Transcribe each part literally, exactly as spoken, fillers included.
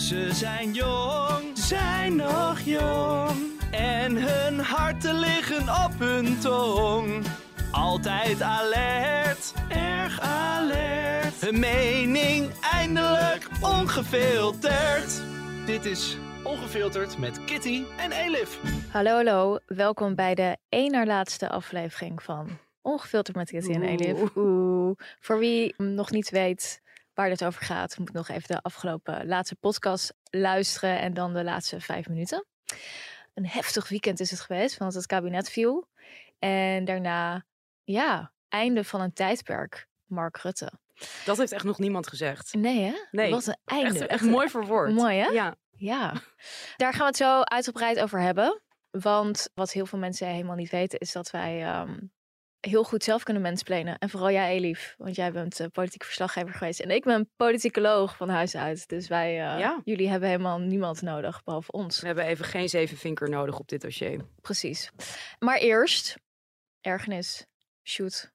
Ze zijn jong, zijn nog jong. En hun harten liggen op hun tong. Altijd alert, erg alert. Hun mening eindelijk ongefilterd. Dit is Ongefilterd met Kitty en Elif. Hallo, hallo. Welkom bij de één na laatste aflevering van Ongefilterd met Kitty en Elif. Oeh. Voor wie nog niet weet waar dit over gaat, moet nog even de afgelopen laatste podcast luisteren en dan de laatste vijf minuten. Een heftig weekend is het geweest, want het kabinet viel. En daarna, ja, einde van een tijdperk, Mark Rutte. Dat heeft echt nog niemand gezegd. Nee, hè? Nee. Wat een einde. Echt, echt mooi verwoord. Mooi, hè? Ja. Ja. Daar gaan we het zo uitgebreid over hebben. Want wat heel veel mensen helemaal niet weten, is dat wij um, heel goed zelf kunnen mensplanen. En vooral jij, Elif, want jij bent uh, politiek verslaggever geweest. En ik ben politicoloog van huis uit. Dus wij, uh, Ja. jullie hebben helemaal niemand nodig, behalve ons. We hebben even geen zevenvinker nodig op dit dossier. Precies. Maar eerst, ergernis, shoot.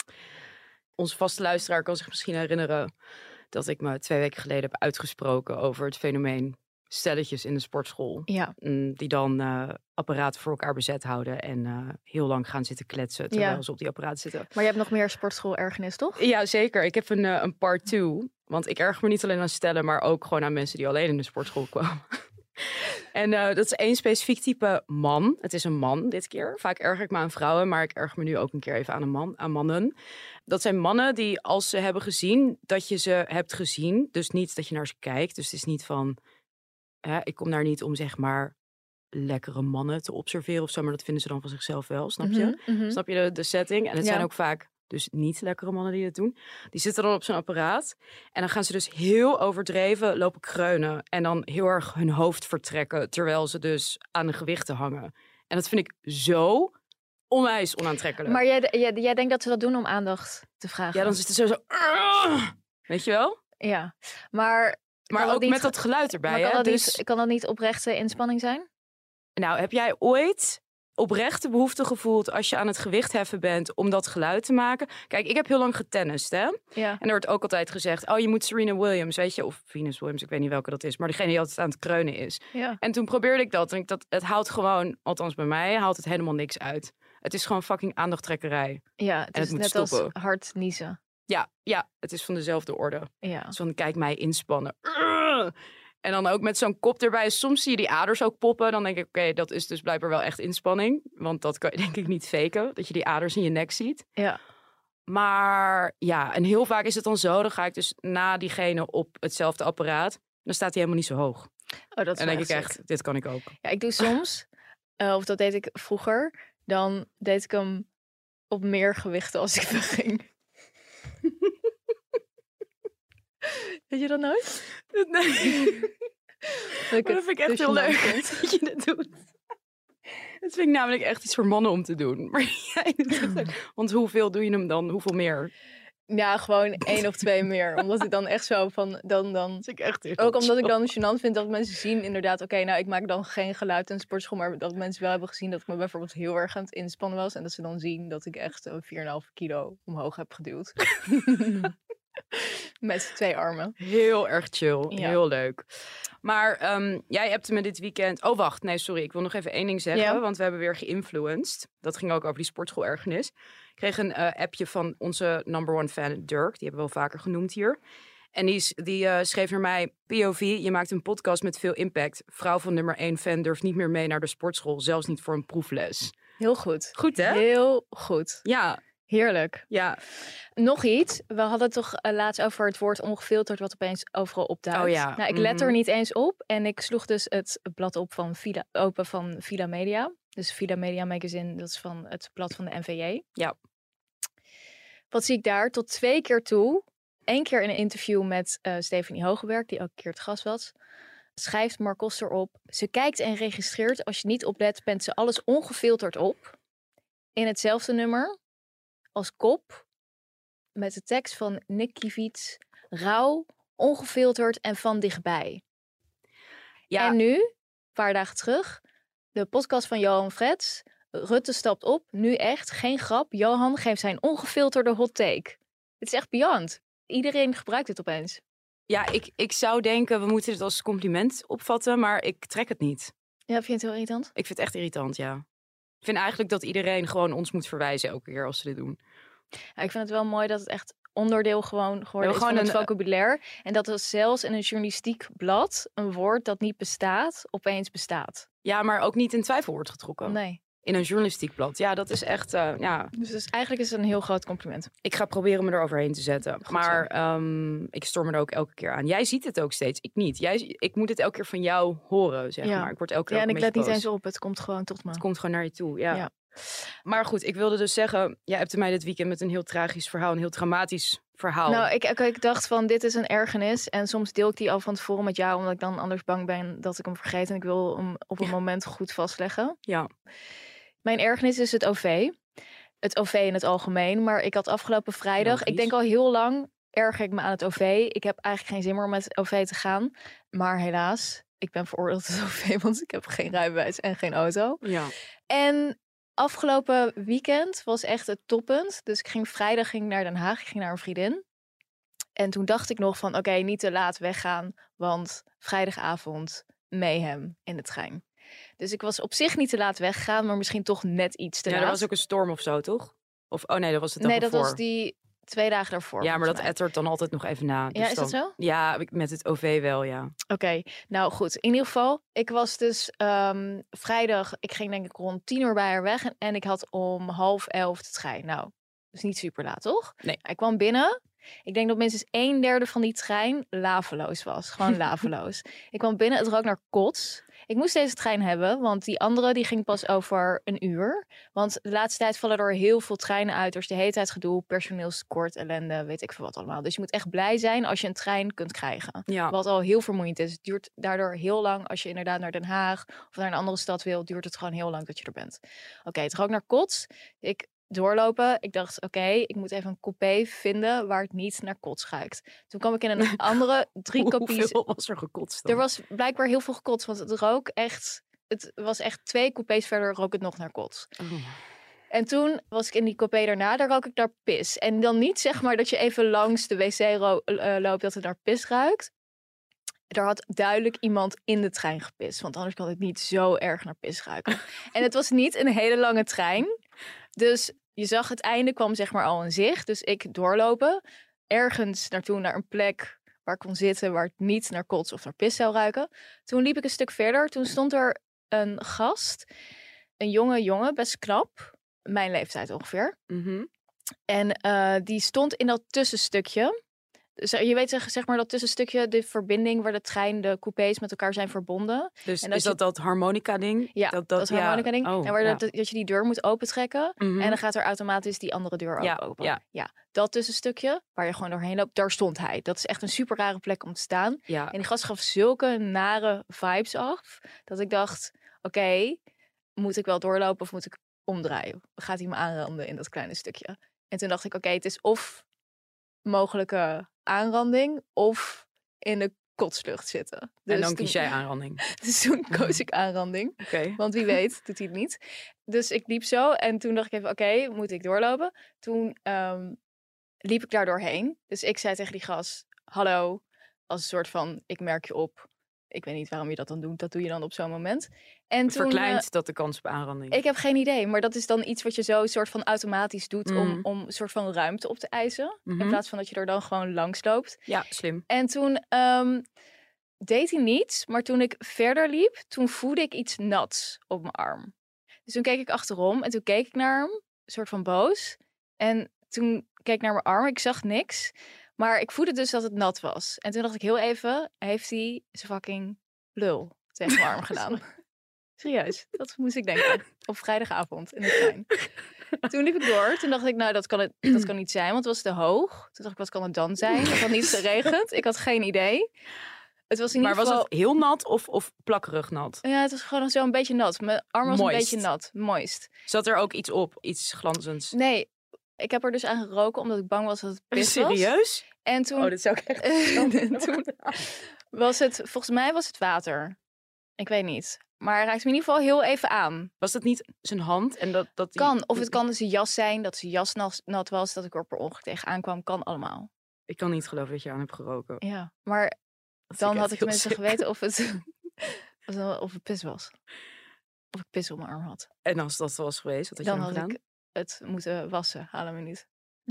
Onze vaste luisteraar kan zich misschien herinneren dat ik me twee weken geleden heb uitgesproken over het fenomeen stelletjes in de sportschool. Ja. Die dan uh, apparaten voor elkaar bezet houden en uh, heel lang gaan zitten kletsen terwijl Ja. ze op die apparaat zitten. Maar je hebt nog meer sportschool ergernis, toch? Ja, zeker. Ik heb een, uh, een part two. Want ik erger me niet alleen aan stellen, maar ook gewoon aan mensen die alleen in de sportschool kwamen. En uh, dat is één specifiek type man. Het is een man dit keer. Vaak erger ik me aan vrouwen, maar ik erger me nu ook een keer even aan een man, aan mannen. Dat zijn mannen die, als ze hebben gezien dat je ze hebt gezien, dus niet dat je naar ze kijkt. Dus het is niet van, hè, ik kom daar niet om zeg maar lekkere mannen te observeren of zo, maar dat vinden ze dan van zichzelf wel, snap je? Mm-hmm, mm-hmm. Snap je de, de setting? En het Ja. zijn ook vaak dus niet lekkere mannen die het doen. Die zitten dan op zo'n apparaat. En dan gaan ze dus heel overdreven lopen kreunen. En dan heel erg hun hoofd vertrekken. Terwijl ze dus aan de gewichten hangen. En dat vind ik zo onwijs onaantrekkelijk. Maar jij, jij, jij denkt dat ze dat doen om aandacht te vragen? Ja, dan zit het zo zo... "Argh!" Weet je wel? Ja, maar... Maar kan ook dat niet- met dat geluid erbij. Maar kan, hè? dat Dus, niet, kan dat niet oprechte inspanning zijn? nou, heb jij ooit oprechte behoefte gevoeld als je aan het gewicht heffen bent om dat geluid te maken? Kijk, ik heb heel lang getennist, hè? Ja. En er wordt ook altijd gezegd, oh, je moet Serena Williams, weet je? Of Venus Williams, ik weet niet welke dat is. Maar degene die altijd aan het kreunen is. Ja. En toen probeerde ik dat. En ik dat, het haalt gewoon, althans bij mij, haalt het helemaal niks uit. Het is gewoon fucking aandachttrekkerij. Ja, het En is het moet net als stoppen. hard niezen. Ja, ja, het is van dezelfde orde. Ja. Dus van, kijk mij inspannen. Urgh! En dan ook met zo'n kop erbij. Soms zie je die aders ook poppen. Dan denk ik, oké, okay, dat is dus blijkbaar wel echt inspanning. Want dat kan je denk ik niet faken. Dat je die aders in je nek ziet. Ja. Maar ja, en heel vaak is het dan zo. Dan ga ik dus na diegene op hetzelfde apparaat. Dan staat hij helemaal niet zo hoog. Oh, dat is En dan wel denk ik sick. echt, dit kan ik ook. Ja, ik doe soms, uh, of dat deed ik vroeger, dan deed ik hem op meer gewichten als ik wegging. Weet je dat nooit? Nee. Dat, Maar dat vind ik echt heel leuk dat je dat doet. Dat vind ik namelijk echt iets voor mannen om te doen. Maar jij doet het ook. Want hoeveel doe je hem dan? Hoeveel meer? Ja, gewoon één of twee meer. Omdat ik dan echt zo van, dan, dan... Dat vind ik echt heel Ook omdat ik chill. dan gênant vind dat mensen zien inderdaad, oké, okay, nou ik maak dan geen geluid in de sportschool, maar dat mensen wel hebben gezien dat ik me bijvoorbeeld heel erg aan het inspannen was en dat ze dan zien dat ik echt een vier komma vijf kilo omhoog heb geduwd. Met twee armen. Heel erg chill. Ja. Heel leuk. Maar um, jij hebt me dit weekend... Oh, wacht. Nee, sorry. Ik wil nog even één ding zeggen. Ja. Want we hebben weer geïnfluenced. Dat ging ook over die sportschool-ergernis. Ik kreeg een uh, appje van onze number one fan, Dirk. Die hebben we wel vaker genoemd hier. En die, die uh, schreef naar mij... P O V, je maakt een podcast met veel impact. Vrouw van nummer één fan durft niet meer mee naar de sportschool. Zelfs niet voor een proefles. Heel goed. Goed, hè? Heel goed. Ja, Heerlijk. ja. Nog iets. We hadden het toch uh, laatst over het woord ongefilterd wat opeens overal opduikt. Oh ja. Nou, ik let Mhm. er niet eens op. En ik sloeg dus het blad op van Villa, open van Villa Media. Dus Villa Media Magazine, dat is van het blad van de N V J. Ja. Wat zie ik daar? Tot twee keer toe. Eén keer in een interview met uh, Stephanie Hogewerk, die ook een keer het gast was. Schrijft Mark Koster op. Ze kijkt en registreert. Als je niet oplet, bent ze alles ongefilterd op. In hetzelfde nummer. Als kop. Met de tekst van Nick Kivits. Rauw, ongefilterd en van dichtbij. Ja. En nu, een paar dagen terug. De podcast van Johan Frets. Rutte stapt op. Nu echt, geen grap. Johan geeft zijn ongefilterde hot take. Het is echt beyond. Iedereen gebruikt het opeens. Ja, ik, ik zou denken, we moeten het als compliment opvatten, maar ik trek het niet. Ja, vind je het heel irritant? Ik vind het echt irritant, ja. Ik vind eigenlijk dat iedereen gewoon ons moet verwijzen elke keer als ze dit doen. Ja, ik vind het wel mooi dat het echt onderdeel gewoon geworden is gewoon van het een- vocabulaire. En dat er zelfs in een journalistiek blad een woord dat niet bestaat, opeens bestaat. Ja, maar ook niet in twijfel wordt getrokken. Nee. In een journalistiek blad. Ja, dat is echt, uh, ja... Dus, dus eigenlijk is het een heel groot compliment. Ik ga proberen me eroverheen te zetten. Goed maar um, ik storm er ook elke keer aan. Jij ziet het ook steeds, ik niet. Jij, ik moet het elke keer van jou horen, zeg Ja. maar. Ik word elke keer Ja, ook en een ik let niet beetje eens boos. op. Het komt gewoon tot me. Het komt gewoon naar je toe, ja. Ja. Maar goed, ik wilde dus zeggen... Jij hebt mij dit weekend met een heel tragisch verhaal... een heel dramatisch verhaal. Nou, ik, ik, ik dacht van, dit is een ergernis. En soms deel ik die al van tevoren met jou, omdat ik dan anders bang ben dat ik hem vergeet. En ik wil hem op een Ja. moment goed vastleggen. Ja. Mijn ergernis is het O V. Het O V in het algemeen. Maar ik had afgelopen vrijdag... Logisch. Ik denk al heel lang erger ik me aan het O V. Ik heb eigenlijk geen zin meer om met het O V te gaan. Maar helaas, ik ben veroordeeld tot het O V, want ik heb geen rijbewijs en geen auto. Ja. En afgelopen weekend was echt het toppunt. Dus ik ging vrijdag ging ik naar Den Haag. Ik ging naar een vriendin. En toen dacht ik nog van, oké, okay, niet te laat weggaan. Want vrijdagavond mayhem in de trein. Dus ik was op zich niet te laat weggegaan, maar misschien toch net iets te Ja, laat. er was ook een storm of zo, toch? Of, oh nee, dat was het dan Nee, dat ervoor. was die twee dagen daarvoor. Ja, maar dat volgens mij. ettert dan altijd nog even na. Ja, Dus is dat dan- zo? Ja, ik- met het O V wel, ja. Oké, okay. Nou goed. In ieder geval, ik was dus um, vrijdag, ik ging denk ik rond tien uur bij haar weg. En, en ik had om half elf de trein. Nou, dus niet super laat, toch? Nee. Ik kwam binnen. Ik denk dat minstens een derde van die trein laveloos was. Gewoon laveloos. Ik kwam binnen, het rook naar kots. Ik moest deze trein hebben, want die andere die ging pas over een uur. Want de laatste tijd vallen er heel veel treinen uit. Er is de hele tijd gedoe, personeelstekort, ellende, weet ik veel wat allemaal. Dus je moet echt blij zijn als je een trein kunt krijgen. Ja. Wat al heel vermoeiend is. Het duurt daardoor heel lang. Als je inderdaad naar Den Haag of naar een andere stad wil, duurt het gewoon heel lang dat je er bent. Oké, okay, het rook naar kots. Ik doorlopen. Ik dacht, oké, okay, ik moet even een coupé vinden waar het niet naar kots ruikt. Toen kwam ik in een andere drie kopies. Hoeveel was er gekotst dan? Er was blijkbaar heel veel gekotst, want het rook echt... Het was echt twee coupés verder rook het nog naar kots. Oh. En toen was ik in die coupé daarna, daar rook ik naar pis. En dan niet zeg maar dat je even langs de wc ro- uh, loopt dat het naar pis ruikt. Er had duidelijk iemand in de trein gepist. Want anders kan het niet zo erg naar pis ruiken. En het was niet een hele lange trein. Dus je zag het einde kwam zeg maar al in zicht. Dus ik doorlopen. Ergens naartoe naar een plek waar ik kon zitten. Waar het niet naar kots of naar pis zou ruiken. Toen liep ik een stuk verder. Toen stond er een gast. Een jonge jongen, best knap. Mijn leeftijd ongeveer. Mm-hmm. En uh, die stond in dat tussenstukje. Dus je weet zeg, zeg maar dat tussenstukje, de verbinding waar de trein, de coupés met elkaar zijn verbonden. Dus en is je... dat dat harmonica-ding? Ja, dat, dat is ja. harmonica-ding. Oh, en waar ja. dat, dat je die deur moet opentrekken. Mm-hmm. En dan gaat er automatisch die andere deur ook ja, open. Ja. ja, dat tussenstukje waar je gewoon doorheen loopt, daar stond hij. Dat is echt een super rare plek om te staan. Ja. En die gast gaf zulke nare vibes af, dat ik dacht, oké, okay, moet ik wel doorlopen of moet ik omdraaien? Gaat hij me aanranden in dat kleine stukje? En toen dacht ik, oké, okay, het is of mogelijke aanranding of in de kotslucht zitten. Dus en dan toen, kies jij aanranding. Dus toen koos ik aanranding. Okay. Want wie weet doet hij het niet. Dus ik liep zo en toen dacht ik even, oké, okay, moet ik doorlopen? Toen um, liep ik daar doorheen. Dus ik zei tegen die gast, hallo, als een soort van, ik merk je op. Ik weet niet waarom je dat dan doet. Dat doe je dan op zo'n moment. En toen, Verkleint uh, dat de kans op aanranding? Ik heb geen idee. Maar dat is dan iets wat je zo soort van automatisch doet. Mm. Om, om een soort van ruimte op te eisen. Mm-hmm. In plaats van dat je er dan gewoon langs loopt. Ja, slim. En toen um, deed hij niets. Maar toen ik verder liep, toen voelde ik iets nats op mijn arm. Dus toen keek ik achterom. En toen keek ik naar hem. Een soort van boos. En toen keek ik naar mijn arm. Ik zag niks. Maar ik voelde dus dat het nat was. En toen dacht ik heel even, heeft hij zijn fucking lul tegen mijn arm gedaan? Serieus, dat moest ik denken. Op vrijdagavond in de trein. Toen liep ik door. Toen dacht ik, nou, dat kan, het, dat kan niet zijn, want het was te hoog. Toen dacht ik, wat kan het dan zijn? Het had niet geregend. Ik had geen idee. Het was in maar ieder was geval... het heel nat of, of plakkerig nat? Ja, het was gewoon zo een beetje nat. Mijn arm was Moist. een beetje nat. Moist. Zat er ook iets op? Iets glanzends? Nee, ik heb er dus aan geroken omdat ik bang was dat het pis was. Serieus? En toen... Oh, dat zou ik echt... en toen was het... Volgens mij was het water. Ik weet niet. Maar hij raakte me in ieder geval heel even aan. Was dat niet zijn hand? En dat, dat die... Kan. Of het kan zijn jas zijn, dat zijn jas nat was, dat ik er per ongeluk tegen aankwam. Kan allemaal. Ik kan niet geloven dat je aan hebt geroken. Ja, maar Dat dan vind had echt ik heel tenminste sick. geweten of het, of het pis was. Of ik pis op mijn arm had. En als dat was geweest, wat had Dan je dan had gedaan? ik het moeten wassen, halen we niet.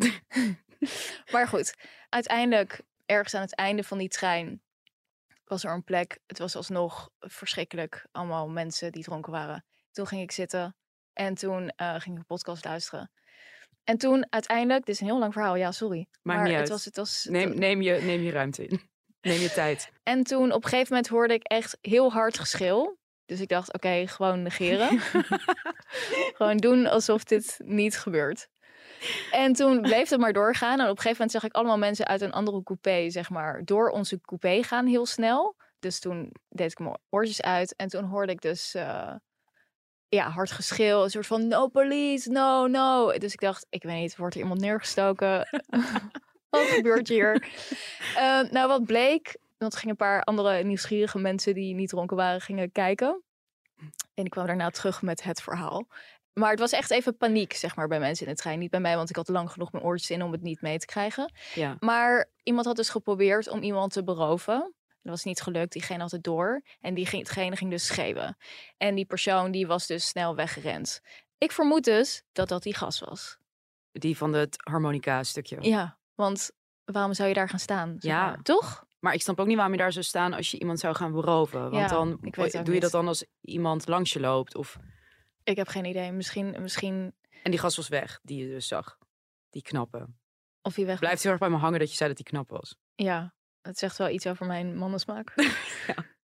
Maar goed, uiteindelijk, ergens aan het einde van die trein, was er een plek. Het was alsnog verschrikkelijk. Allemaal mensen die dronken waren. Toen ging ik zitten en toen uh, ging ik een podcast luisteren. En toen uiteindelijk, dit is een heel lang verhaal, ja, sorry. Maakt maar niet het uit. was, het was, Neem, neem, je, neem je ruimte in. Neem je tijd. En toen op een gegeven moment hoorde ik echt heel hard geschil. Dus ik dacht, oké, okay, gewoon negeren. Gewoon doen alsof dit niet gebeurt. En toen bleef het maar doorgaan. En op een gegeven moment zag ik allemaal mensen uit een andere coupé, zeg maar, door onze coupé gaan heel snel. Dus toen deed ik mijn oortjes uit. En toen hoorde ik dus uh, ja, hard geschil. Een soort van, no police, no, no. Dus ik dacht, ik weet niet, wordt er iemand neergestoken? Wat gebeurt hier? Uh, nou, wat bleek, want er gingen een paar andere nieuwsgierige mensen die niet dronken waren, gingen kijken. En ik kwam daarna terug met het verhaal. Maar het was echt even paniek, zeg maar, bij mensen in de trein. Niet bij mij, want ik had lang genoeg mijn oortjes in om het niet mee te krijgen. Ja. Maar iemand had dus geprobeerd om iemand te beroven. Dat was niet gelukt, diegene had het door. En diegene ging dus schreeuwen. En die persoon die was dus snel weggerend. Ik vermoed dus dat dat die gast was. Die van het harmonica stukje. Ja, want waarom zou je daar gaan staan? Zeg Ja. maar. Toch? Maar ik snap ook niet waarom je daar zou staan als je iemand zou gaan beroven. Want Ja, dan ik weet doe ook je niet. dat dan als iemand langs je loopt. Of... Ik heb geen idee. Misschien, misschien... En die gast was weg, die je dus zag. Die knappe. Of hij weg. Blijft heel erg bij me hangen dat je zei dat hij knap was. Ja, het zegt wel iets over mijn mannensmaak. Ja.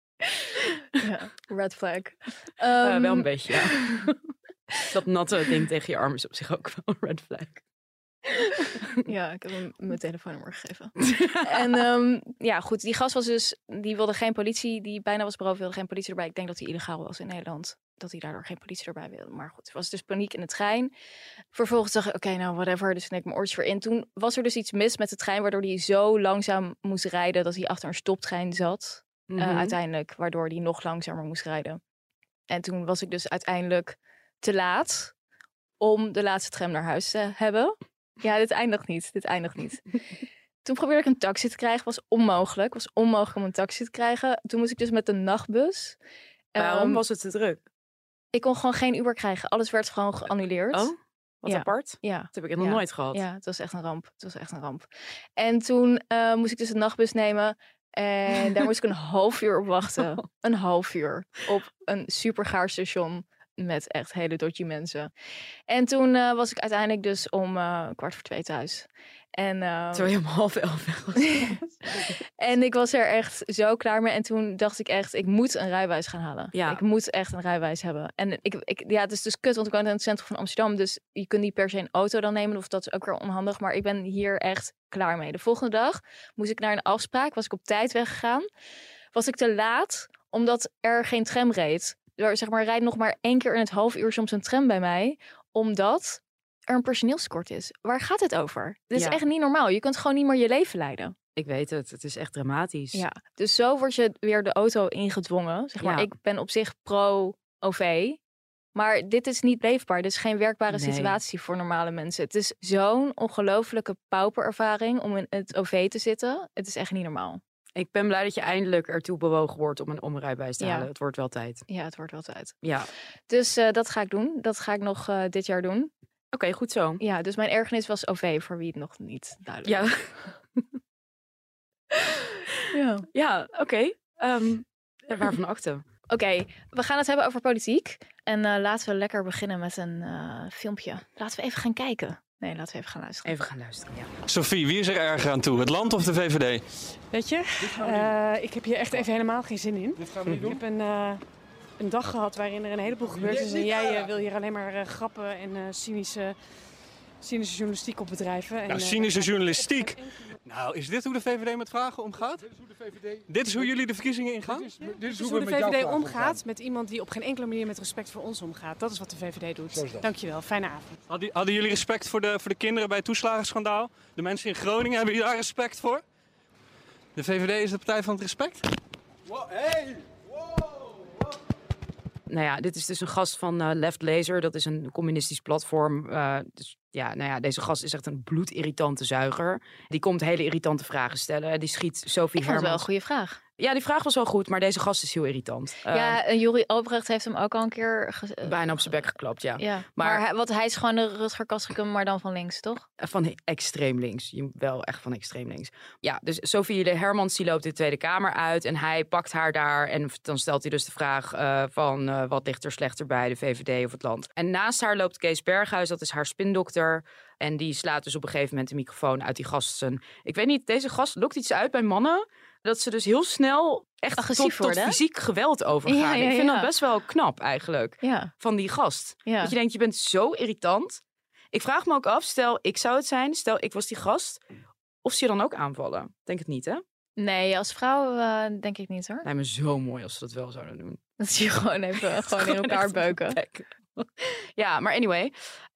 Ja, red flag. Uh, Um, wel een beetje, ja. Dat natte ding tegen je arm is op zich ook wel een red flag. Ja, ik heb hem mijn telefoonnummer gegeven. En um, ja, goed, die gast was dus, die wilde geen politie, die bijna was beroofd, wilde geen politie erbij. Ik denk dat hij illegaal was in Nederland, dat hij daardoor geen politie erbij wilde. Maar goed, er was dus paniek in de trein. Vervolgens dacht ik, oké, okay, nou whatever, dus toen deed ik mijn oortjes weer in. Toen was er dus iets mis met de trein, waardoor hij zo langzaam moest rijden, dat hij achter een stoptrein zat. Mm-hmm. Uh, uiteindelijk, waardoor hij nog langzamer moest rijden. En toen was ik dus uiteindelijk te laat om de laatste tram naar huis te hebben. Ja, dit eindigt niet. Dit eindigt niet. Toen probeerde ik een taxi te krijgen. Was onmogelijk. Was onmogelijk om een taxi te krijgen. Toen moest ik dus met de nachtbus. Waarom um, was het te druk? Ik kon gewoon geen Uber krijgen. Alles werd gewoon geannuleerd. Oh, wat ja. apart. Ja. Dat heb ik nog ja. nooit gehad. Ja, het was echt een ramp. Het was echt een ramp. En toen uh, moest ik dus de nachtbus nemen. En daar moest ik een half uur op wachten. Een half uur. Op een supergaar station. Met echt hele dodgy mensen. En toen uh, was ik uiteindelijk dus om uh, kwart voor twee thuis. En, uh, Terwijl je om half elf weg was. En ik was er echt zo klaar mee. En toen dacht ik echt, ik moet een rijbewijs gaan halen. Ja. Ik moet echt een rijbewijs hebben. En ik, ik, ja, het is dus kut, want ik woon in het centrum van Amsterdam. Dus je kunt niet per se een auto dan nemen. Of dat is ook weer onhandig. Maar ik ben hier echt klaar mee. De volgende dag moest ik naar een afspraak. Was ik op tijd weggegaan. Was ik te laat, omdat er geen tram reed. Er, zeg maar, rijdt nog maar één keer in het half uur soms een tram bij mij. Omdat er een personeelskort is. Waar gaat het over? Dit is Ja. echt niet normaal. Je kunt gewoon niet meer je leven leiden. Ik weet het, het is echt dramatisch. Ja, dus zo word je weer de auto ingedwongen. Zeg maar, Ja. ik ben op zich pro-O V. Maar dit is niet leefbaar. Dit is geen werkbare Nee. situatie voor normale mensen. Het is zo'n ongelofelijke pauperervaring om in het O V te zitten. Het is echt niet normaal. Ik ben blij dat je eindelijk ertoe bewogen wordt om een omrijbewijs te Ja. halen. Het wordt wel tijd. Ja, het wordt wel tijd. Ja, Dus uh, dat ga ik doen. Dat ga ik nog uh, dit jaar doen. oké, goed zo. Ja, dus mijn ergernis was O V, voor wie het nog niet duidelijk Ja, is. Ja. ja oké. Okay. Um, waarvan akte? Oké, okay, we gaan het hebben over politiek. En uh, laten we lekker beginnen met een uh, filmpje. Laten we even gaan kijken. Nee, laten we even gaan luisteren. Even gaan luisteren, ja. Sophie, wie is er erger aan toe? Het land of de V V D? Weet je, uh, ik heb hier echt even helemaal geen zin in. Dit gaan we niet doen. Ik heb een, uh, een dag gehad waarin er een heleboel gebeurd is. En jij uh, wil hier alleen maar uh, grappen en uh, cynische, cynische journalistiek op bedrijven. En, Nou, uh, cynische journalistiek. Nou, is dit hoe de V V D met vragen omgaat? Dit is hoe de V V D... Dit is hoe jullie de verkiezingen ingaan? Dit is, dit is Dit is hoe hoe we de met jouw V V D vragen omgaat met iemand die op geen enkele manier met respect voor ons omgaat. Dat is wat de V V D doet. Zo is dat. Dankjewel, fijne avond. Hadden, hadden jullie respect voor de, voor de kinderen bij het toeslagenschandaal? De mensen in Groningen, hebben jullie daar respect voor? De V V D is de partij van het respect? Wow, hey! Nou ja, dit is dus een gast van uh, Left Laser. Dat is een communistisch platform. Uh, dus ja, nou ja, deze gast is echt een bloedirritante zuiger. Die komt hele irritante vragen stellen. Die schiet Sophie Ik vond het wel een Hermans. goede vraag. Ja, die vraag was wel goed, maar deze gast is heel irritant. Uh, ja, en Jori Albrecht heeft hem ook al een keer... Ge- uh, bijna op zijn bek geklapt, ja. ja. Maar- Maar, hij, want hij is gewoon de Rutger Kastrikum, maar dan van links, toch? Van extreem links. Je- Wel echt van extreem links. Ja, dus Sophie de Hermans die loopt de Tweede Kamer uit. En hij pakt haar daar. En dan stelt hij dus de vraag uh, van... Uh, wat ligt er slechter bij, de V V D of het land? En naast haar loopt Kees Berghuis. Dat is haar spindokter. En die slaat dus op een gegeven moment de microfoon uit die gasten. Ik weet niet, deze gast lokt iets uit bij mannen... dat ze dus heel snel echt Agressief tot, tot worden, hè? fysiek geweld overgaan. Ja, ja, Ik vind ja. dat best wel knap eigenlijk. Ja. Van die gast. ja. Dat je denkt, je bent zo irritant. Ik vraag me ook af, stel ik zou het zijn, stel ik was die gast, of ze je dan ook aanvallen? Denk het niet, hè? Nee, als vrouw uh, denk ik niet, hoor. Lijkt me zo mooi als ze dat wel zouden doen. Dat zie je gewoon even gewoon in elkaar echt beuken. bek. Ja, maar anyway.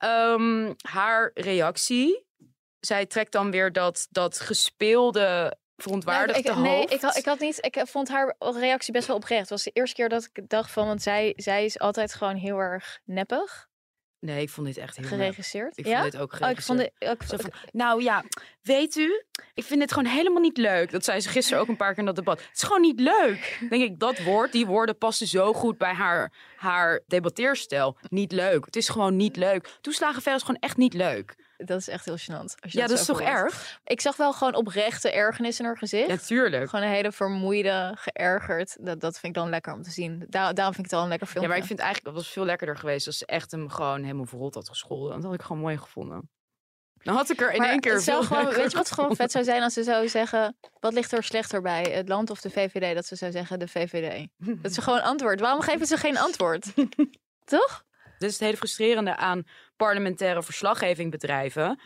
Um, haar reactie. Zij trekt dan weer dat, dat gespeelde verontwaardigde Nou, ik, nee, hoofd. ik, had- ik had niet. Ik vond haar reactie best wel oprecht. Het was de eerste keer dat ik dacht van, want zij, zij is altijd gewoon heel erg neppig Nee, ik vond dit echt heel nep. geregisseerd. Ik ja? vond dit ook Oh, geregisseerd. ik vond het. ook- Zo van, nou ja, weet u, ik vind dit gewoon helemaal niet leuk. Dat zei ze gisteren ook een paar keer in dat debat. Het is gewoon niet leuk. Denk ik, dat woord, die woorden passen zo goed bij haar, haar debatteerstijl. Niet leuk. Het is gewoon niet leuk. Toeslagenaffaire is gewoon echt niet leuk. Dat is echt heel gênant. Als je Ja, dat is zo toch verwoordt. erg? Ik zag wel gewoon oprechte ergernis in haar gezicht. Ja, tuurlijk. Gewoon een hele vermoeide, geërgerd. Dat, dat vind ik dan lekker om te zien. Daar, daarom vind ik het al een lekker Ja, filmpje. maar ik vind eigenlijk, het was veel lekkerder geweest als ze echt hem gewoon helemaal verrot had gescholden. Dat had ik gewoon mooi gevonden. Dan had ik er in Maar één keer het zou veel gewoon, leuker weet je wat gewoon gevonden. vet zou zijn als ze zou zeggen... Wat ligt er slechter bij, het land of de V V D? Dat ze zou zeggen, de V V D. Dat ze gewoon antwoord. Waarom geven ze geen antwoord? Toch? Dit is het hele frustrerende aan parlementaire verslaggeving bedrijven.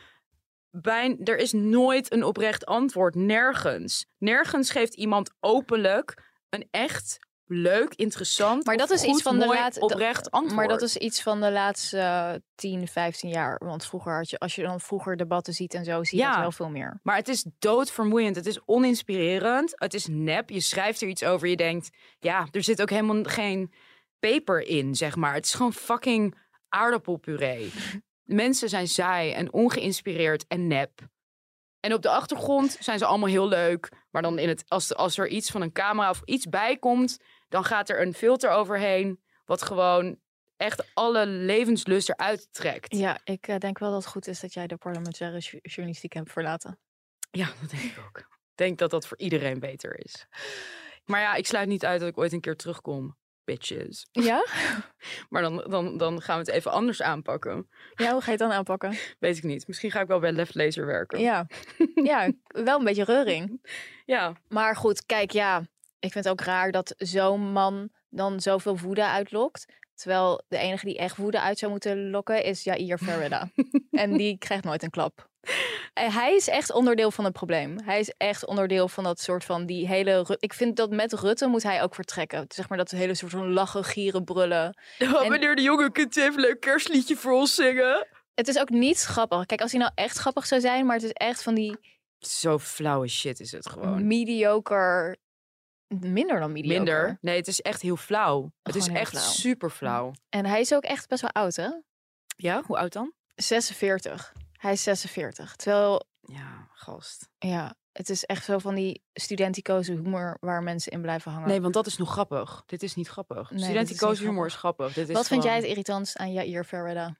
Bij, er is nooit een oprecht antwoord. Nergens. Nergens geeft iemand openlijk een echt leuk, interessant, Maar dat of is iets goed, van de mooi, laat- oprecht antwoord. Maar dat is iets van de laatste uh, tien, vijftien jaar. Want vroeger had je, als je dan vroeger debatten ziet en zo, zie je Ja. dat wel veel meer. Maar het is doodvermoeiend. Het is oninspirerend. Het is nep. Je schrijft er iets over. Je denkt, ja, er zit ook helemaal geen peper in, zeg maar. Het is gewoon fucking aardappelpuree. Mensen zijn saai en ongeïnspireerd en nep. En op de achtergrond zijn ze allemaal heel leuk. Maar dan in het, als, als er iets van een camera of iets bij komt, dan gaat er een filter overheen. Wat gewoon echt alle levenslust eruit trekt. Ja, ik uh, denk wel dat het goed is dat jij de parlementaire ju- journalistiek hebt verlaten. Ja, dat denk ik ook. Ik denk dat dat voor iedereen beter is. Maar ja, ik sluit niet uit dat ik ooit een keer terugkom. Bitches. Ja? Maar dan, dan, dan gaan we het even anders aanpakken. Ja, hoe ga je het dan aanpakken? Weet ik niet. Misschien ga ik wel bij Left Laser werken. Ja. Ja, wel een beetje reuring. Ja. Maar goed, kijk, ja. Ik vind het ook raar dat zo'n man dan zoveel woede uitlokt. Terwijl de enige die echt woede uit zou moeten lokken is Jair Ferreira. En die krijgt nooit een klap. En hij is echt onderdeel van het probleem. Hij is echt onderdeel van dat soort van die hele... Ru- Ik vind dat met Rutte moet hij ook vertrekken. Zeg maar dat hele soort van lachen, gieren, brullen. Oh, En- meneer de jongen, kunt u even een leuk kerstliedje voor ons zingen? Het is ook niet grappig. Kijk, als hij nou echt grappig zou zijn, maar het is echt van die Zo flauwe shit is het gewoon. mediocre... Minder dan mediocre. Minder. Nee, het is echt heel flauw. Het is Gewoon heel echt flauw. super flauw. En hij is ook echt best wel oud, hè? Ja, hoe oud dan? zesenveertig. Hij is zesenveertig. Terwijl, Ja, gast. ja, het is echt zo van die studenticoze humor waar mensen in blijven hangen. Nee, want dat is nog grappig. Dit is niet grappig. dit is niet Studenticoze humor grappig. is grappig. Dit is Wat vind jij gewoon- het irritantst aan Jair Ferreira?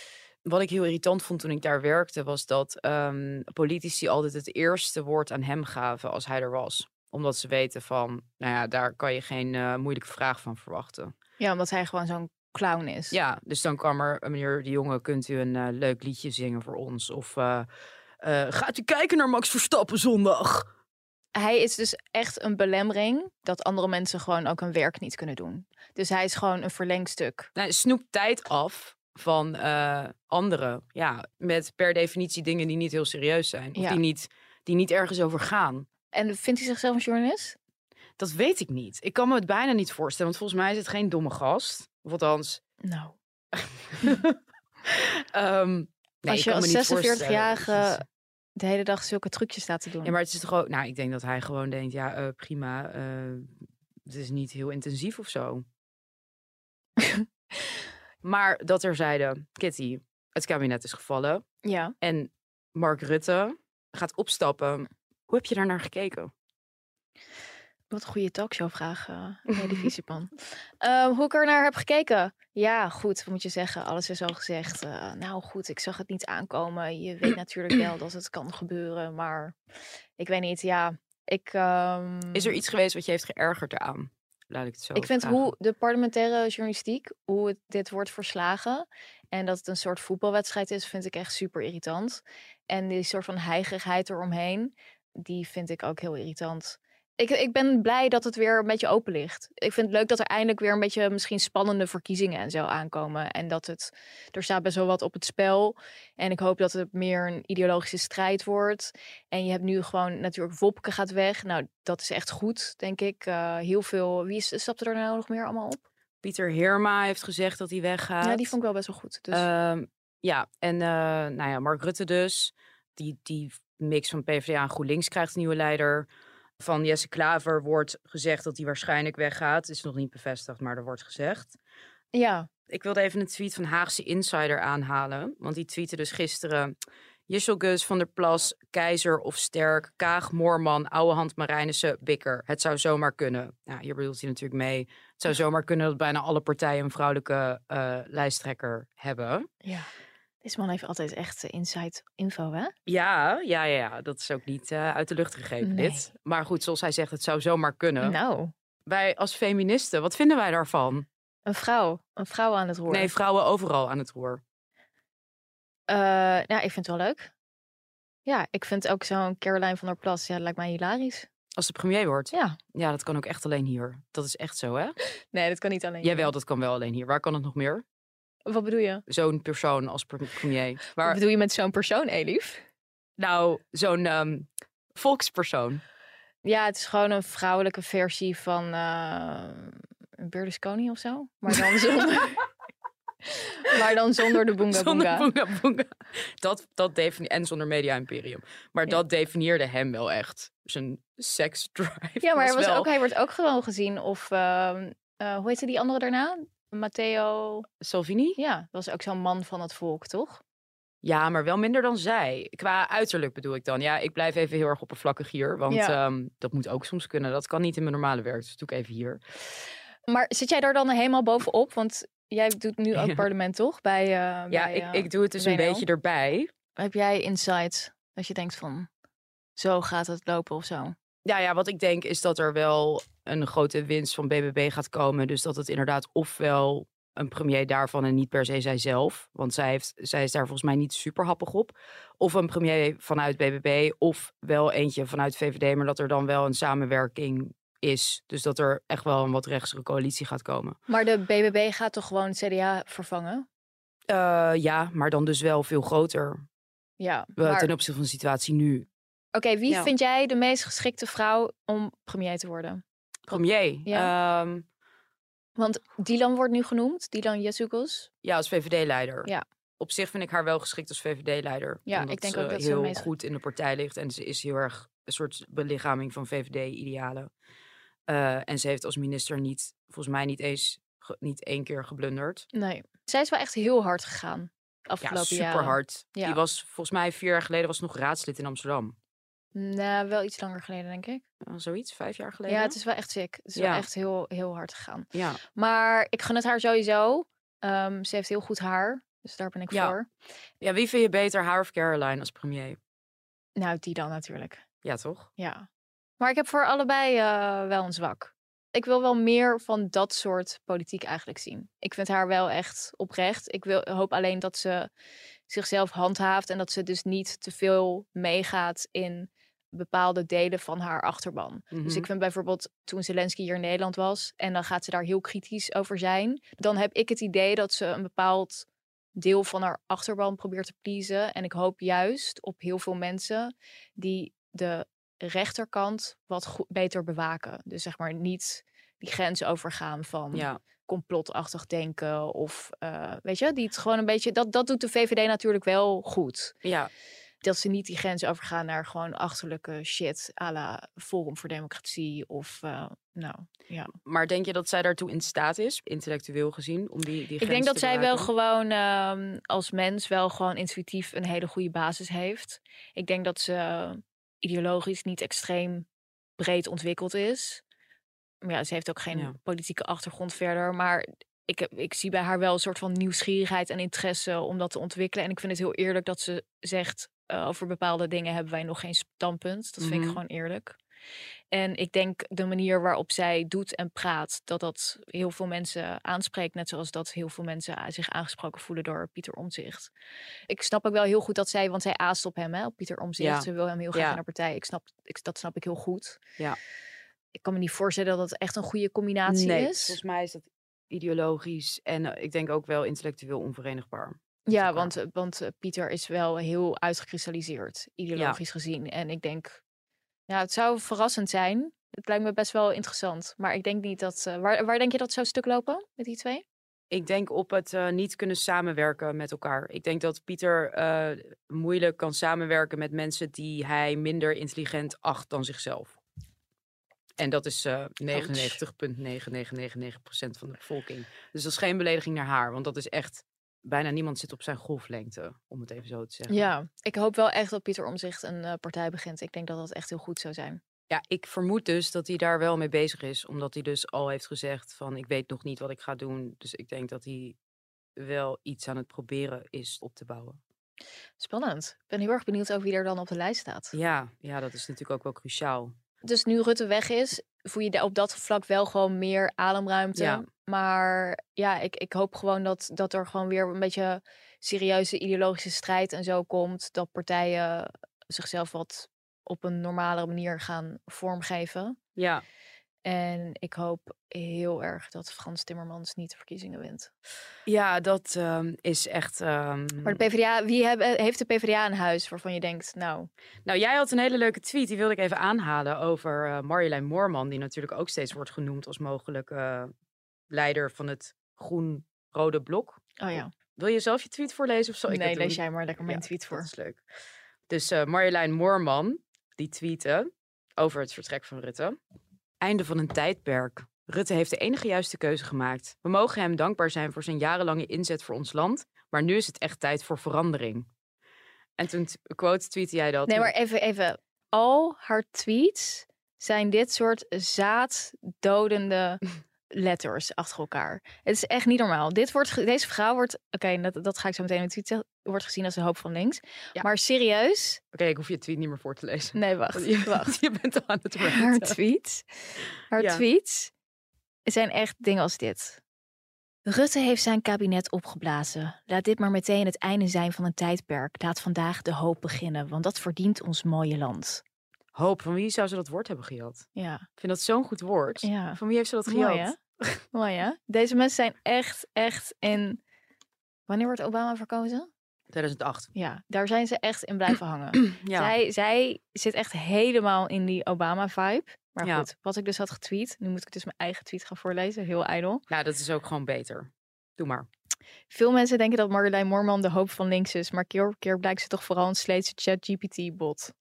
Wat ik heel irritant vond toen ik daar werkte, was dat ehm, politici altijd het eerste woord aan hem gaven als hij er was. Omdat ze weten van, nou ja, daar kan je geen uh, moeilijke vraag van verwachten. Ja, omdat hij gewoon zo'n clown is. Ja, dus dan kwam er, meneer de jongen, kunt u een uh, leuk liedje zingen voor ons? Of uh, uh, gaat u kijken naar Max Verstappen zondag? Hij is dus echt een belemmering dat andere mensen gewoon ook hun werk niet kunnen doen. Dus hij is gewoon een verlengstuk. Nou, snoept tijd af van uh, anderen. Ja, met per definitie dingen die niet heel serieus zijn. Of Ja. die, niet, die niet ergens over gaan. En vindt hij zichzelf een journalist? Dat weet ik niet. Ik kan me het bijna niet voorstellen. Want volgens mij is het geen domme gast. Of althans... Nou. um, nee, Als ik je kan me als niet zesenveertig-jarige voorstellen. de hele dag zulke trucjes staat te doen. Ja, maar het is toch ook... Nou, ik denk dat hij gewoon denkt... Ja, uh, prima. Uh, het is niet heel intensief of zo. Maar dat terzijde. Kitty, het kabinet is gevallen. Ja. En Mark Rutte gaat opstappen. Hoe heb je daar naar gekeken? Wat een goede talkshowvraag, uh, Nelly Viesjepan. uh, hoe ik er naar heb gekeken? Ja, goed, wat moet je zeggen? Alles is al gezegd. Uh, nou goed, ik zag het niet aankomen. Je weet natuurlijk wel dat het kan gebeuren, maar ik weet niet, ja. Ik, um... Is er iets geweest wat je heeft geërgerd eraan? Laat ik het zo Ik vind vragen. hoe de parlementaire journalistiek, hoe het, dit wordt verslagen en dat het een soort voetbalwedstrijd is, vind ik echt super irritant. En die soort van heigerigheid eromheen, die vind ik ook heel irritant. Ik, ik ben blij dat het weer een beetje open ligt. Ik vind het leuk dat er eindelijk weer een beetje misschien spannende verkiezingen en zo aankomen. En dat het, er staat best wel wat op het spel. En ik hoop dat het meer een ideologische strijd wordt. En je hebt nu gewoon natuurlijk Wopke gaat weg. Nou, dat is echt goed, denk ik. Uh, heel veel, wie is, stapte er nou nog meer allemaal op? Pieter Heerma heeft gezegd dat hij weggaat. Ja, die vond ik wel best wel goed. Dus... Uh, ja, en uh, nou ja, Mark Rutte dus. Die, die mix van PvdA en GroenLinks krijgt een nieuwe leider. Van Jesse Klaver wordt gezegd dat hij waarschijnlijk weggaat. Het is nog niet bevestigd, maar er wordt gezegd. Ja. Ik wilde even een tweet van Haagse Insider aanhalen. Want die tweette dus gisteren... Gus van der Plas, Keizer of Sterk, Kaag, Moorman, Ouwehand, Marijnissen, Bikker. Het zou zomaar kunnen. Nou, hier bedoelt hij natuurlijk mee. Het zou zomaar kunnen dat bijna alle partijen een vrouwelijke uh, lijsttrekker hebben. Ja. Deze man heeft altijd echt uh, inside info, hè? Ja, ja, ja, dat is ook niet uh, uit de lucht gegrepen, nee. dit. Maar goed, zoals hij zegt, het zou zomaar kunnen. Nou. Wij als feministen, wat vinden wij daarvan? Een vrouw. Een vrouw aan het roer. Nee, vrouwen overal aan het roer. Uh, nou, ik vind het wel leuk. Ja, ik vind ook zo'n Caroline van der Plas, ja, dat lijkt mij hilarisch. Als ze premier wordt? Ja. Ja, dat kan ook echt alleen hier. Dat is echt zo, hè? Nee, dat kan niet alleen Jawel, hier. dat kan wel alleen hier. Waar kan het nog meer? Wat bedoel je? Zo'n persoon als premier. Waar... Wat bedoel je met zo'n persoon, Elif? Nou, zo'n um, volkspersoon. Ja, het is gewoon een vrouwelijke versie van uh, Berlusconi of zo. Maar dan zonder, maar dan zonder de boonga boonga. Zonder boonga boonga. Dat, dat defini- en zonder media imperium. Maar ja. Dat definieerde hem wel echt. Zijn seksdrive. Ja, maar hij, was wel... ook, hij wordt ook gewoon gezien. Of uh, uh, hoe heette die andere daarna? Matteo Salvini? Ja, dat was ook zo'n man van het volk, toch? Ja, maar wel minder dan zij. Qua uiterlijk bedoel ik dan. Ja, ik blijf even heel erg oppervlakkig hier. Want ja. um, dat moet ook soms kunnen. Dat kan niet in mijn normale werk. Dus doe ik even hier. Maar zit jij daar dan helemaal bovenop? Want jij doet nu ook ja. parlement, toch? Bij, uh, ja, bij, ik, uh, ik doe het dus een beetje erbij. Heb jij insights dat je denkt van... zo gaat het lopen of zo? Ja, ja, wat ik denk is dat er wel een grote winst van B B B gaat komen. Dus dat het inderdaad ofwel een premier daarvan en niet per se zijzelf. Want zij, heeft, zij is daar volgens mij niet super happig op. Of een premier vanuit B B B of wel eentje vanuit V V D. Maar dat er dan wel een samenwerking is. Dus dat er echt wel een wat rechtsere coalitie gaat komen. Maar de B B B gaat toch gewoon het C D A vervangen? Uh, ja, maar dan dus wel veel groter. Ja, maar... Ten opzichte van de situatie nu. Oké, okay, wie ja. vind jij de meest geschikte vrouw om premier te worden? Premier? Ja. Um, Want Dylan wordt nu genoemd, Dylan Jezugus. Ja, als V V D-leider. Ja. Op zich vind ik haar wel geschikt als V V D-leider. Ja, omdat ik denk ze ook dat heel ze meest... goed in de partij ligt. En ze is heel erg een soort belichaming van V V D-idealen. Uh, en ze heeft als minister niet, volgens mij niet eens, ge, niet één keer geblunderd. Nee. Zij is wel echt heel hard gegaan. Afgelopen ja, super jaren. hard. Ja. Die was volgens mij vier jaar geleden was nog raadslid in Amsterdam. Nou, wel iets langer geleden, denk ik. Uh, zoiets, vijf jaar geleden. Ja, het is wel echt sick. Het is ja. wel echt heel, heel hard gegaan. Ja. Maar ik gun het haar sowieso. Um, ze heeft heel goed haar. Dus daar ben ik ja. voor. Ja, wie vind je beter, haar of Caroline als premier? Nou, die dan natuurlijk. Ja, toch? Ja. Maar ik heb voor allebei uh, wel een zwak. Ik wil wel meer van dat soort politiek eigenlijk zien. Ik vind haar wel echt oprecht. Ik wil, hoop alleen dat ze zichzelf handhaaft. En dat ze dus niet te veel meegaat in bepaalde delen van haar achterban. Mm-hmm. Dus ik vind bijvoorbeeld toen Zelensky hier in Nederland was... en dan gaat ze daar heel kritisch over zijn... dan heb ik het idee dat ze een bepaald deel van haar achterban probeert te pleasen. En ik hoop juist op heel veel mensen die de rechterkant wat goed, beter bewaken. Dus zeg maar niet die grens overgaan van ja. complotachtig denken of uh, weet je, die het gewoon een beetje... Dat, dat doet de V V D natuurlijk wel goed. Ja. dat ze niet die grens overgaan naar gewoon achterlijke shit à la Forum voor Democratie of uh, nou, ja. Maar denk je dat zij daartoe in staat is, intellectueel gezien, om die, die Ik denk dat te zij bewaken? wel gewoon um, als mens wel gewoon intuïtief een hele goede basis heeft. Ik denk dat ze uh, ideologisch niet extreem breed ontwikkeld is. Maar ja, ze heeft ook geen Ja. politieke achtergrond verder. Maar ik, heb, ik zie bij haar wel een soort van nieuwsgierigheid en interesse om dat te ontwikkelen. En ik vind het heel eerlijk dat ze zegt, uh, over bepaalde dingen hebben wij nog geen standpunt. Dat vind Mhm. ik gewoon eerlijk. En ik denk de manier waarop zij doet en praat, dat dat heel veel mensen aanspreekt. Net zoals dat heel veel mensen zich aangesproken voelen door Pieter Omtzigt. Ik snap ook wel heel goed dat zij, want zij aast op hem, hè, op Pieter Omtzigt. Ja. Ze wil hem heel graag Ja. in de partij. Ik snap, ik, dat snap ik heel goed. Ja. Ik kan me niet voorstellen dat het echt een goede combinatie Nee, is. volgens mij is dat ideologisch en uh, ik denk ook wel intellectueel onverenigbaar. Ja, elkaar. want, want uh, Pieter is wel heel uitgekristalliseerd, ideologisch ja. gezien. En ik denk, ja, het zou verrassend zijn. Het lijkt me best wel interessant. Maar ik denk niet dat... Uh, waar, waar denk je dat het zou stuk lopen met die twee? Ik denk op het uh, niet kunnen samenwerken met elkaar. Ik denk dat Pieter uh, moeilijk kan samenwerken met mensen die hij minder intelligent acht dan zichzelf. En dat is uh, negenennegentig komma negen negen negen negen procent van de bevolking. Dus dat is geen belediging naar haar. Want dat is echt... Bijna niemand zit op zijn golflengte, om het even zo te zeggen. Ja, ik hoop wel echt dat Pieter Omtzigt een uh, partij begint. Ik denk dat dat echt heel goed zou zijn. Ja, ik vermoed dus dat hij daar wel mee bezig is. Omdat hij dus al heeft gezegd van ik weet nog niet wat ik ga doen. Dus ik denk dat hij wel iets aan het proberen is op te bouwen. Spannend. Ik ben heel erg benieuwd over wie er dan op de lijst staat. Ja, ja, dat is natuurlijk ook wel cruciaal. Dus nu Rutte weg is, voel je op dat vlak wel gewoon meer ademruimte. Ja. Maar ja, ik, ik hoop gewoon dat, dat er gewoon weer een beetje serieuze ideologische strijd en zo komt. Dat partijen zichzelf wat op een normale manier gaan vormgeven. Ja. En ik hoop heel erg dat Frans Timmermans niet de verkiezingen wint. Ja, dat um, is echt... Um... Maar de P v d A, wie heb, heeft de P v d A in huis waarvan je denkt, nou... Nou, jij had een hele leuke tweet, die wilde ik even aanhalen over uh, Marjolein Moorman, die natuurlijk ook steeds wordt genoemd als mogelijk uh, leider van het groen-rode blok. Oh ja. Wil je zelf je tweet voorlezen of zal ik nee, het doen? lees jij maar lekker mijn ja, tweet voor. Dat is leuk. Dus uh, Marjolein Moorman, die tweette over het vertrek van Rutte. Einde van een tijdperk. Rutte heeft de enige juiste keuze gemaakt. We mogen hem dankbaar zijn voor zijn jarenlange inzet voor ons land. Maar nu is het echt tijd voor verandering. En toen quote tweette jij dat. Nee, maar even, even. Al haar tweets zijn dit soort zaaddodende letters achter elkaar. Het is echt niet normaal. Dit wordt, deze vrouw wordt, oké, okay, dat, dat ga ik zo meteen in de tweet zeggen, wordt gezien als de hoop van links. Ja. Maar serieus? Oké, okay, ik hoef je tweet niet meer voor te lezen. Nee, wacht. Je, wacht. je bent al aan het ranten. Haar tweets, haar ja. tweets zijn echt dingen als dit. Rutte heeft zijn kabinet opgeblazen. Laat dit maar meteen het einde zijn van een tijdperk. Laat vandaag de hoop beginnen, want dat verdient ons mooie land. Hoop, van wie zou ze dat woord hebben gejat? Ja. Ik vind dat zo'n goed woord. Ja. Van wie heeft ze dat gejat? Mooi, hè? Mooi, hè? Deze mensen zijn echt, echt in... Wanneer wordt Obama verkozen? tweeduizend acht. Ja, daar zijn ze echt in blijven hangen. Ja. Zij, zij zit echt helemaal in die Obama-vibe. Maar ja. goed, wat ik dus had getweet. Nu moet ik dus mijn eigen tweet gaan voorlezen. Heel ijdel. Nou, dat is ook gewoon beter. Doe maar. Veel mensen denken dat Marjolein Moorman de hoop van links is. Maar keer op keer blijkt ze toch vooral een sleetse ChatGPT-bot.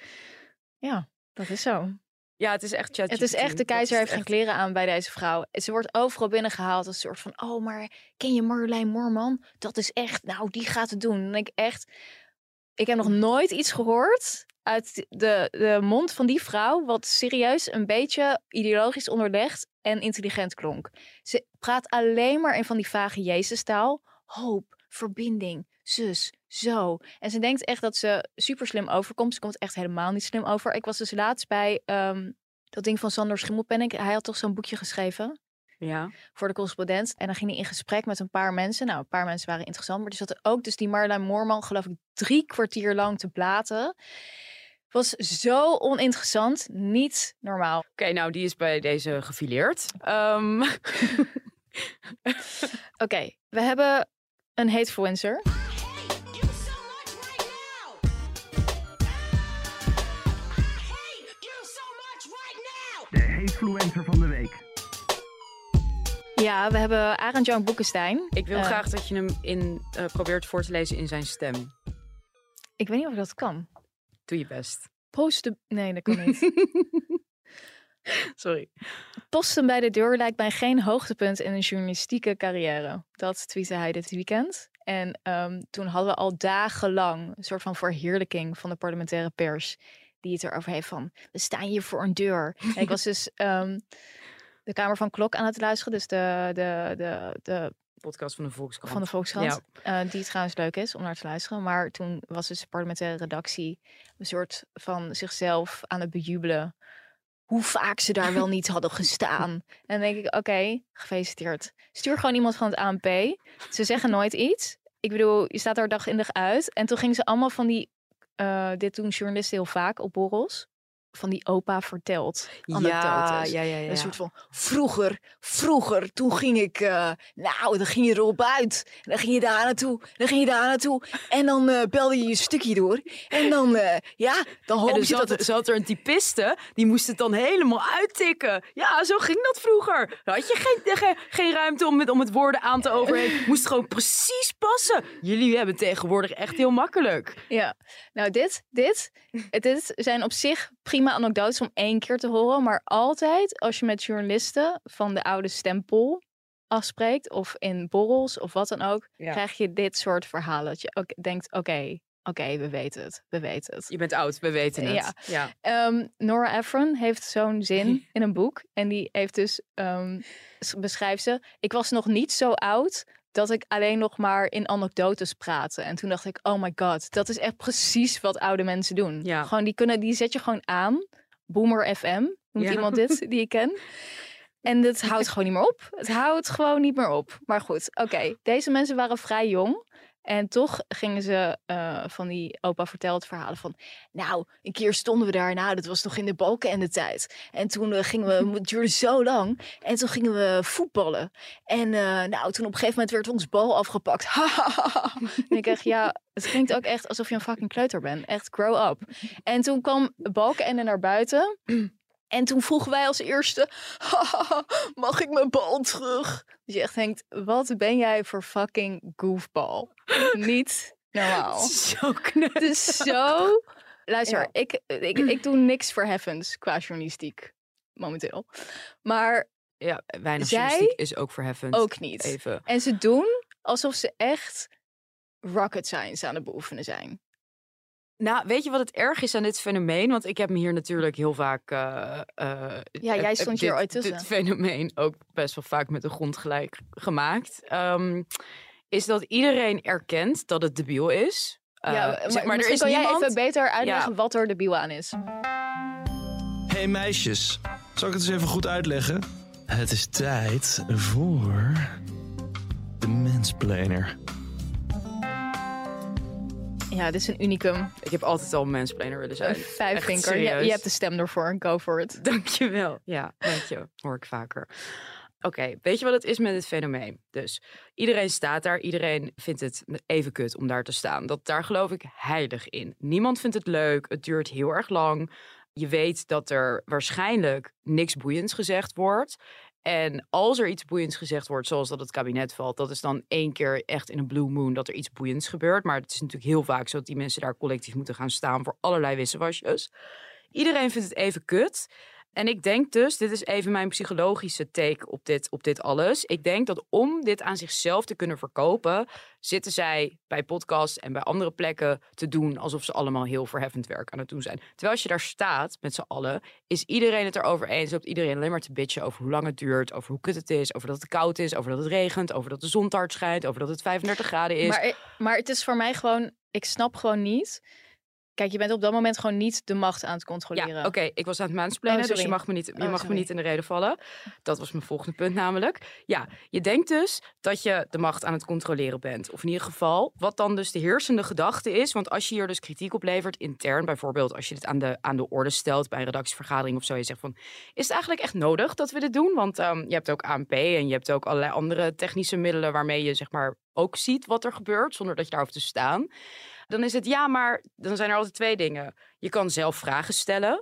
Ja, dat is zo. Ja, het is echt ChatGPT. Het is echt, de keizer heeft echt... geen kleren aan bij deze vrouw. Ze wordt overal binnengehaald als een soort van... Oh, maar ken je Marjolein Moorman? Dat is echt, nou, die gaat het doen. Dan denk ik echt... Ik heb nog nooit iets gehoord uit de, de mond van die vrouw... wat serieus een beetje ideologisch onderlegd en intelligent klonk. Ze praat alleen maar in van die vage Jezus-taal. Hoop, verbinding, zus, zo. En ze denkt echt dat ze super slim overkomt. Ze komt echt helemaal niet slim over. Ik was dus laatst bij um, dat ding van Sander Schimmelpenninck. Hij had toch zo'n boekje geschreven? Ja. Voor de correspondent. En dan ging hij in gesprek met een paar mensen. Nou, een paar mensen waren interessant. Maar er zat ook dus die Marjolein Moorman, geloof ik, drie kwartier lang te blaten. Was zo oninteressant. Niet normaal. Oké, okay, nou, die is bij deze gefileerd. Um... Oké, okay, we hebben een hatefluencer. De hatefluencer van de week. Ja, we hebben Arend-Jan Boekenstein. Ik wil uh, graag dat je hem in, uh, probeert voor te lezen in zijn stem. Ik weet niet of ik dat kan. Doe je best. Posten... Nee, dat kan niet. Sorry. Posten bij de deur lijkt mij geen hoogtepunt in een journalistieke carrière. Dat tweette hij dit weekend. En um, toen hadden we al dagenlang een soort van verheerlijking van de parlementaire pers. Die het erover heeft van, we staan hier voor een deur. En ik was dus um, de Kamer van Klok aan het luisteren. Dus de, de, de, de podcast van de Volkskrant. Van de Volkskrant. Ja. Uh, die trouwens leuk is om naar te luisteren. Maar toen was dus de parlementaire redactie een soort van zichzelf aan het bejubelen. Hoe vaak ze daar wel niet hadden gestaan. En dan denk ik, oké, okay, gefeliciteerd. Stuur gewoon iemand van het A N P. Ze zeggen nooit iets. Ik bedoel, je staat daar dag in dag uit. En toen gingen ze allemaal van die... Uh, dit doen journalisten heel vaak op borrels. Van die opa vertelt anekdotes. Ja, ja, ja, ja. Een soort van, vroeger, vroeger, toen ging ik... Uh, nou, dan ging je erop uit. En dan ging je daar naartoe. Dan ging je daar naartoe. En dan uh, belde je je stukje door. En dan, uh, ja, dan hoop je zat, dat het... zat er een typiste, die moest het dan helemaal uittikken. Ja, zo ging dat vroeger. Dan had je geen, geen, geen ruimte om, met, om het woorden aan te overheen. Moest gewoon precies passen. Jullie hebben tegenwoordig echt heel makkelijk. Ja, nou dit, dit, dit zijn op zich prima anekdotes om één keer te horen. Maar altijd als je met journalisten van de oude stempel afspreekt. Of in borrels of wat dan ook. Ja. Krijg je dit soort verhalen. Dat je ook denkt, oké, okay, oké, okay, we weten het. We weten het. Je bent oud, we weten het. Ja. ja. Um, Nora Ephron heeft zo'n zin in een boek. En die heeft dus, um, beschrijft ze. Ik was nog niet zo oud dat ik alleen nog maar in anekdotes praatte. En toen dacht ik, oh my god, dat is echt precies wat oude mensen doen. Ja. Gewoon, die, kunnen, die zet je gewoon aan. Boomer F M, noemt ja. iemand dit, die ik ken. En het houdt gewoon niet meer op. Het houdt gewoon niet meer op. Maar goed, oké. Okay. Deze mensen waren vrij jong. En toch gingen ze uh, van die opa vertelt verhalen van... Nou, een keer stonden we daar. Nou, dat was nog in de Balkenende-tijd. En toen uh, gingen we... Het duurde zo lang. En toen gingen we voetballen. En uh, nou, toen op een gegeven moment werd ons bal afgepakt. En ik dacht, ja... Het klinkt ook echt alsof je een fucking kleuter bent. Echt, grow up. En toen kwam Balkenende naar buiten... En toen vroegen wij als eerste, mag ik mijn bal terug? Dus je echt denkt, wat ben jij voor fucking goofball? Niet normaal. Zo knap. Het is zo... Luister, ja. ik, ik, ik doe niks verheffends qua journalistiek, momenteel. Maar ja, weinig journalistiek is ook verheffend. Ook niet. Even. En ze doen alsof ze echt rocket science aan het beoefenen zijn. Nou, weet je wat het erg is aan dit fenomeen? Want ik heb me hier natuurlijk heel vaak... Uh, uh, ja, jij stond hier dit, ooit tussen. Dit fenomeen ook best wel vaak met de grond gelijk gemaakt. Um, is dat iedereen erkent dat het debiel is. Uh, ja, maar, zeg maar misschien er is kan niemand... jij even beter uitleggen ja. wat er debiel aan is. Hey meisjes, zal ik het eens even goed uitleggen? Het is tijd voor de mansplainer. Ja, dit is een unicum. Ik heb altijd al een mansplainer willen zijn. Een vijfvinker. Je, je hebt de stem ervoor. Go for it. Dankjewel. Ja, dank je. Hoor ik vaker. Oké, okay, weet je wat het is met het fenomeen? Dus iedereen staat daar. Iedereen vindt het even kut om daar te staan. Dat, daar geloof ik heilig in. Niemand vindt het leuk. Het duurt heel erg lang. Je weet dat er waarschijnlijk niks boeiends gezegd wordt. En als er iets boeiends gezegd wordt, zoals dat het kabinet valt... dat is dan één keer echt in een blue moon dat er iets boeiends gebeurt. Maar het is natuurlijk heel vaak zo dat die mensen daar collectief moeten gaan staan... voor allerlei wissewasjes. Iedereen vindt het even kut. En ik denk dus, dit is even mijn psychologische take op dit, op dit alles. Ik denk dat om dit aan zichzelf te kunnen verkopen... zitten zij bij podcasts en bij andere plekken te doen... alsof ze allemaal heel verheffend werk aan het doen zijn. Terwijl als je daar staat met z'n allen... is iedereen het erover eens. Loopt iedereen alleen maar te bitchen over hoe lang het duurt... over hoe kut het is, over dat het koud is... over dat het regent, over dat de zon te hard schijnt... over dat het vijfendertig graden is. Maar, maar het is voor mij gewoon... Ik snap gewoon niet... Kijk, je bent op dat moment gewoon niet de macht aan het controleren. Ja, oké. Okay. Ik was aan het mansplainen, oh, dus je mag me niet, je oh, mag me niet in de reden vallen. Dat was mijn volgende punt namelijk. Ja, je denkt dus dat je de macht aan het controleren bent. Of in ieder geval, wat dan dus de heersende gedachte is. Want als je hier dus kritiek op levert, intern bijvoorbeeld... als je dit aan de, aan de orde stelt bij een redactievergadering of zo... je zegt van, is het eigenlijk echt nodig dat we dit doen? Want um, je hebt ook A N P en je hebt ook allerlei andere technische middelen... waarmee je zeg maar ook ziet wat er gebeurt, zonder dat je daar hoeft te staan... Dan is het ja, maar dan zijn er altijd twee dingen. Je kan zelf vragen stellen.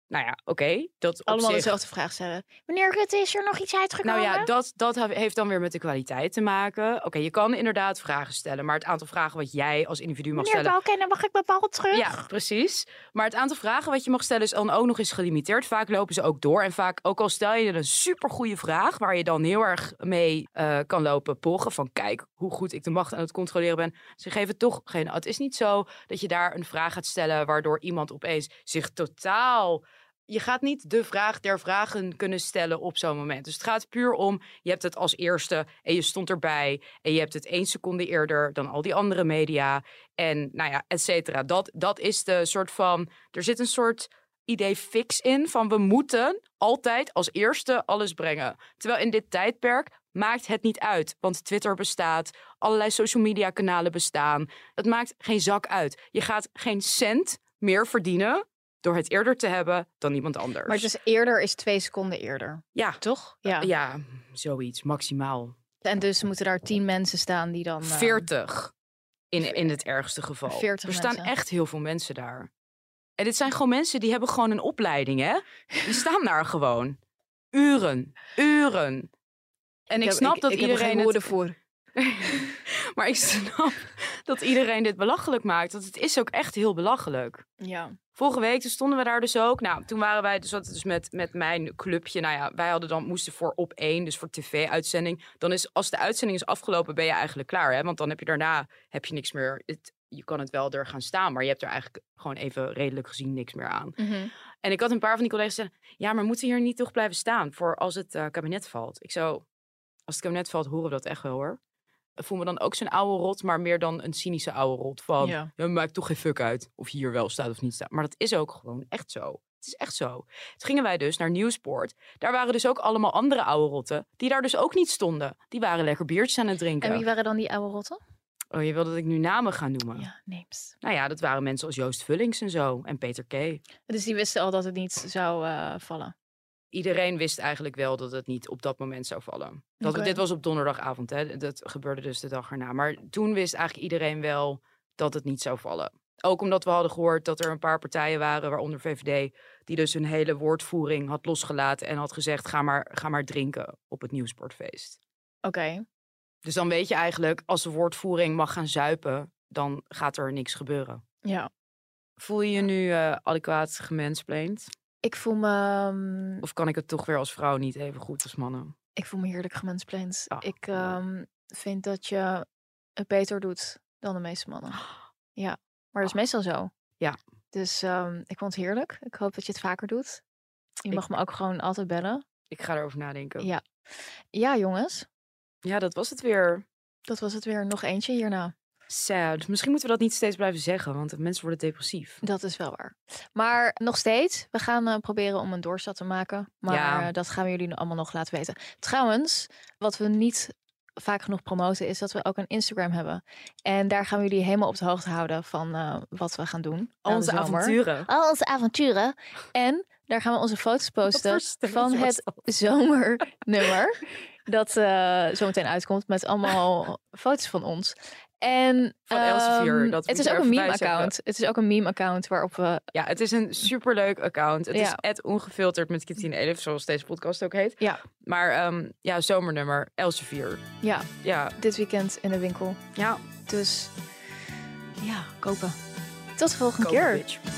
Nou ja, oké. Okay, dat op Allemaal zich... dezelfde vraag stellen. Meneer Rutte, is er nog iets uitgekomen? Nou ja, dat, dat heeft dan weer met de kwaliteit te maken. Oké, okay, je kan inderdaad vragen stellen. Maar het aantal vragen wat jij als individu mag Meneer stellen... Meneer Balkenende, mag ik mijn bal terug? Ja, precies. Maar het aantal vragen wat je mag stellen is dan ook nog eens gelimiteerd. Vaak lopen ze ook door. En vaak, ook al stel je een supergoeie vraag... waar je dan heel erg mee uh, kan lopen pochen... van kijk hoe goed ik de macht aan het controleren ben. Ze geven toch geen... Het is niet zo dat je daar een vraag gaat stellen... waardoor iemand opeens zich totaal... Je gaat niet de vraag der vragen kunnen stellen op zo'n moment. Dus het gaat puur om, je hebt het als eerste en je stond erbij. En je hebt het één seconde eerder dan al die andere media. En nou ja, et cetera. Dat, dat is de soort van, er zit een soort idee fix in van we moeten altijd als eerste alles brengen. Terwijl in dit tijdperk maakt het niet uit. Want Twitter bestaat, allerlei social media kanalen bestaan. Het maakt geen zak uit. Je gaat geen cent meer verdienen door het eerder te hebben dan iemand anders. Maar het is eerder is twee seconden eerder. Ja. Toch? Ja. Uh, ja, zoiets, maximaal. En dus moeten daar tien mensen staan die dan... Uh... veertig in, in het ergste geval. veertig er staan mensen. echt heel veel mensen daar. En dit zijn gewoon mensen die hebben gewoon een opleiding, hè? Die staan daar gewoon. Uren, uren. En ik, ik heb, snap ik, dat ik iedereen heb het... voor. Maar ik snap dat iedereen dit belachelijk maakt. Want het is ook echt heel belachelijk. Ja. Vorige week toen stonden we daar dus ook. Nou, toen waren wij dus, dus met, met mijn clubje. Nou ja, wij hadden dan moesten voor op één, dus voor tv-uitzending. Dan is als de uitzending is afgelopen, ben je eigenlijk klaar, hè? Want dan heb je daarna heb je niks meer. Het, je kan het wel er gaan staan, maar je hebt er eigenlijk gewoon even redelijk gezien niks meer aan. Mm-hmm. En ik had een paar van die collega's zeggen, ja, maar moeten we hier niet toch blijven staan voor als het uh, kabinet valt? Ik zo, als het kabinet valt, horen we dat echt wel, hoor. Voel me dan ook zo'n oude rot, maar meer dan een cynische oude rot. Van, ja, ja maakt toch geen fuck uit of je hier wel staat of niet staat. Maar dat is ook gewoon echt zo. Het is echt zo. Toen gingen wij dus naar Nieuwsport. Daar waren dus ook allemaal andere oude rotten, die daar dus ook niet stonden. Die waren lekker biertjes aan het drinken. En wie waren dan die oude rotten? Oh, je wil dat ik nu namen ga noemen? Ja, names. Nou ja, dat waren mensen als Joost Vullings en zo. En Peter K. Dus die wisten al dat het niet zou uh, vallen? Iedereen wist eigenlijk wel dat het niet op dat moment zou vallen. Dat, okay. Dit was op donderdagavond, hè. Dat gebeurde dus de dag erna. Maar toen wist eigenlijk iedereen wel dat het niet zou vallen. Ook omdat we hadden gehoord dat er een paar partijen waren, waaronder V V D, die dus hun hele woordvoering had losgelaten en had gezegd, ga maar, ga maar drinken op het Nieuwsportfeest. Oké. Okay. Dus dan weet je eigenlijk, als de woordvoering mag gaan zuipen, dan gaat er niks gebeuren. Ja. Voel je je nu uh, adequaat gemansplained? Ik voel me... Um... Of kan ik het toch weer als vrouw niet even goed als mannen? Ik voel me heerlijk gemansplained. Oh, ik um, vind dat je het beter doet dan de meeste mannen. Ja, maar dat is meestal zo. Ja. Dus um, ik vond het heerlijk. Ik hoop dat je het vaker doet. Je mag ik... me ook gewoon altijd bellen. Ik ga erover nadenken. Ja. Ja, jongens. Ja, dat was het weer. Dat was het weer. Nog eentje hierna. Sad. Misschien moeten we dat niet steeds blijven zeggen, want mensen worden depressief. Dat is wel waar. Maar nog steeds, we gaan uh, proberen om een doorstart te maken. Maar ja. uh, dat gaan we jullie allemaal nog laten weten. Trouwens, wat we niet vaak genoeg promoten is dat we ook een Instagram hebben. En daar gaan we jullie helemaal op de hoogte houden van uh, wat we gaan doen. Al onze avonturen. Al onze avonturen. En daar gaan we onze foto's posten van het zomernummer. Dat uh, zo meteen uitkomt met allemaal foto's van ons. En van Elsevier, um, dat het is ook een meme-account. Het is ook een meme-account waarop we... Ja, het is een superleuk account. Het ja. is at ongefilterd met Kitty en Elif, zoals deze podcast ook heet. Ja. Maar um, ja, zomernummer, Elsevier. Ja. ja, dit weekend in de winkel. Ja. Dus ja, kopen. Tot de volgende kopen, keer. Bitch.